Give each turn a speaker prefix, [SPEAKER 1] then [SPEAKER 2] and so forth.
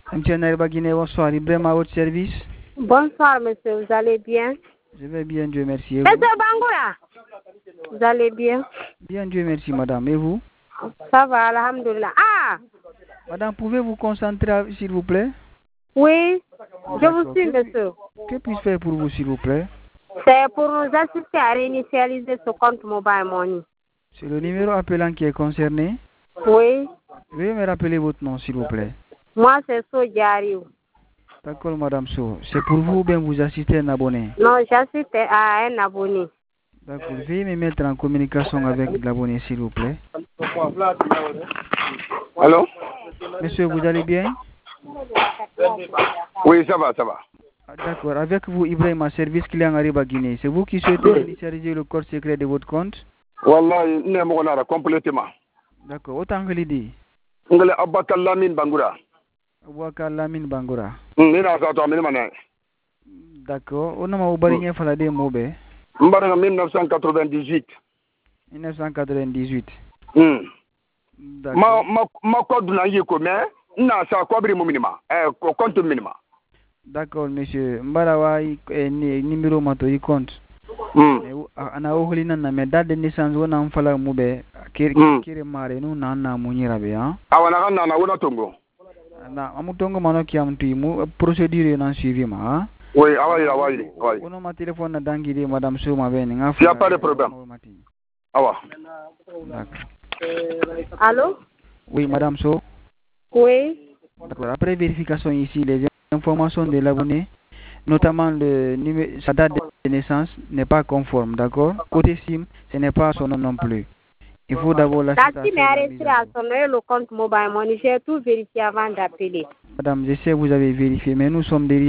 [SPEAKER 1] Bonsoir, Ibrahim à votre service.
[SPEAKER 2] Bonsoir, monsieur, vous allez bien?
[SPEAKER 1] Je vais bien, Dieu merci.
[SPEAKER 2] Monsieur Bangoura, vous allez bien?
[SPEAKER 1] Bien, Dieu merci, madame. Et vous?
[SPEAKER 2] Ça va, alhamdoulilah. Ah!
[SPEAKER 1] Madame, pouvez-vous concentrer, s'il vous plaît?
[SPEAKER 2] Oui, je vous suis, monsieur.
[SPEAKER 1] Que puis-je faire pour vous, s'il vous plaît?
[SPEAKER 2] C'est pour nous assister à réinitialiser ce compte Mobile Money.
[SPEAKER 1] C'est le numéro appelant qui est concerné?
[SPEAKER 2] Oui.
[SPEAKER 1] Veuillez me rappeler votre nom, s'il vous plaît.
[SPEAKER 2] Moi, c'est Sojariou.
[SPEAKER 1] D'accord, madame So. C'est pour vous ou bien vous assistez à un abonné?
[SPEAKER 2] Non, j'assiste à un abonné.
[SPEAKER 1] D'accord. Veuillez me mettre en communication avec l'abonné, s'il vous plaît.
[SPEAKER 3] Allô?
[SPEAKER 1] Monsieur, vous allez bien?
[SPEAKER 3] Oui, ça va, ça va.
[SPEAKER 1] D'accord. Avec vous, Ibrahim, à service client Ariba Guinée. C'est vous qui souhaitez initialiser le code secret de votre compte?
[SPEAKER 3] Wallah, ne mo na complètement.
[SPEAKER 1] D'accord. Autant que l'idée.
[SPEAKER 3] Ngale Abakar Lamine Bangoura.
[SPEAKER 1] Abakar Lamine Bangoura.
[SPEAKER 3] Nina sa to amina.
[SPEAKER 1] D'accord. On a oublié de faire des mots.
[SPEAKER 3] Mbaranga 1998.
[SPEAKER 1] 1998.
[SPEAKER 3] Ma code na yeko mais na sa kwabri mo minima. Compte minima.
[SPEAKER 1] D'accord, monsieur. Mbarawa numéro mato y compte. Ana ohlina na me date de naissance wona mfala mube kire mare nu na munyira be ha.
[SPEAKER 3] Awana na wona tongo.
[SPEAKER 1] Na amutongo mano ki amtu mu procédure na suivi ma.
[SPEAKER 3] Oui, awali.
[SPEAKER 1] Ono ma téléphone na dangiri madame Souma be ni nga.
[SPEAKER 3] Il y a pas de problème. Awa.
[SPEAKER 2] D'accord. Allô?
[SPEAKER 1] Oui, madame So.
[SPEAKER 2] Oui.
[SPEAKER 1] D'accord. Après vérification ici, les informations de l'abonné, notamment sa date de naissance, n'est pas conforme, d'accord? Côté SIM, ce n'est pas son nom non plus. Il faut d'abord la
[SPEAKER 2] SIM est enregistrée à son nom, le compte Mobile Money. J'ai tout vérifié avant d'appeler.
[SPEAKER 1] Madame, je sais que vous avez vérifié, mais nous sommes derrière.